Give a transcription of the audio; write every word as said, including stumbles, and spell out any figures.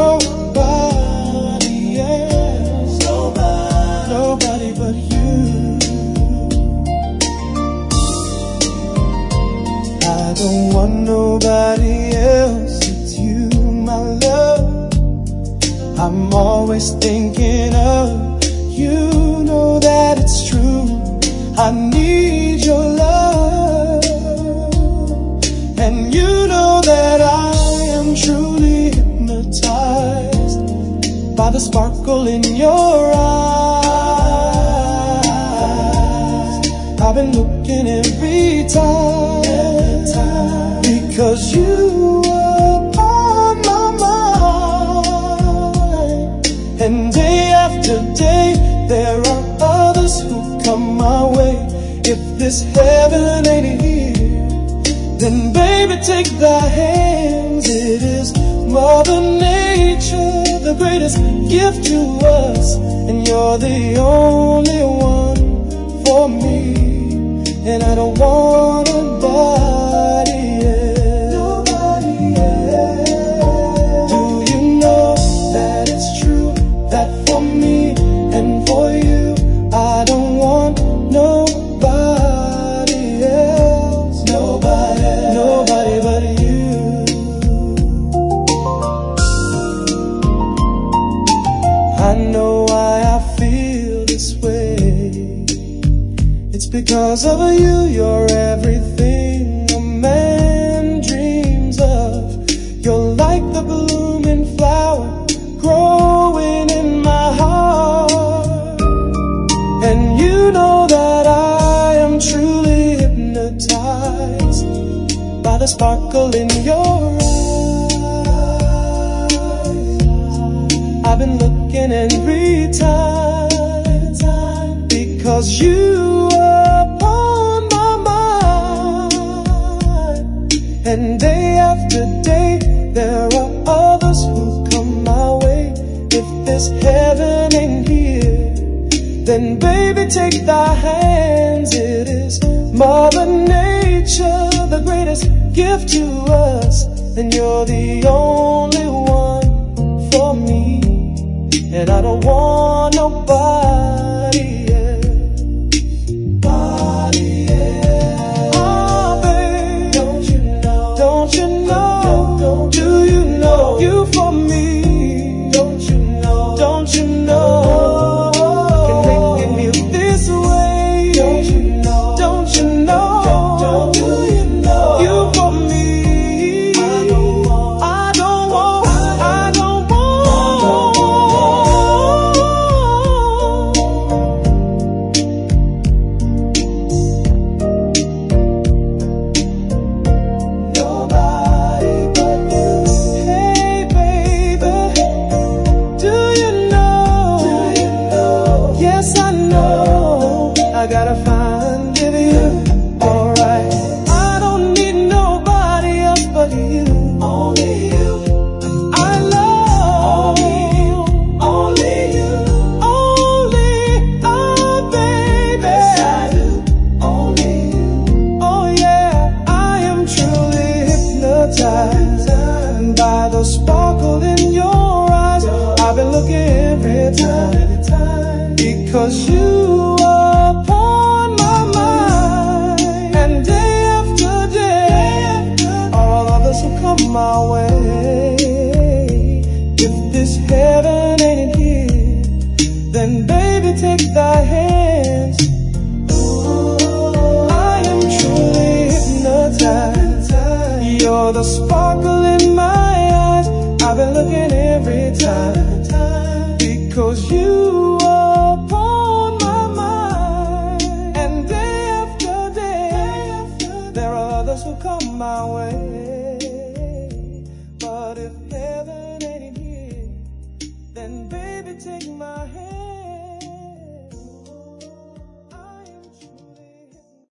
nobody else, nobody, nobody but you. I don't want nobody else, it's you, my love. I'm always thinking of you, know that it's true. I need your love, and you know that I am truly hypnotized by the sparkle in your eyes. I've been looking every time, every time because you are on my mind, and day after day there are others who come my way. If this heaven ain't here, then baby take thy hands. It is Mother Nature, the greatest gift to us, and you're the only one for me, and I don't want nobody else, nobody else. Do you know that it's true, that for me and for you I don't want nobody else, nobody else, nobody but you. I know why I feel this way. It's because of you. You're everything a man dreams of. You're like the blooming flower growing in my heart, and you know that I am truly hypnotized by the sparkle in your eyes. I've been looking every time because you are upon my mind, and day after day there are others who come my way. If this heaven ain't here, then baby take thy hands. It is Mother Nature, the greatest gift to us, and you're the only one for me, and I don't want nobody else, nobody else. Oh babe, don't you know, don't you know, do you know you for me? Don't you know, don't you know, can make me feel this way? Don't you know, don't you know, do you know you for me? I don't want, I don't want, I don't nobody but you. Hey baby, do you know, do you know, yes I know, I gotta find you, alright. I don't need nobody else but you, only you. I love you, only you, only, oh baby, yes I do, only you. Oh yeah, I am truly hypnotized by the sparkle in your eyes. I've been looking every time because you are upon my mind, and day after day all others will come my way. If this heaven ain't here, then baby take thy hands. I am truly hypnotized. You're the sparkle in my eyes. I've been looking every time because you are upon my mind, and day after day there are others who come my way. But if heaven ain't here, then baby take my hand.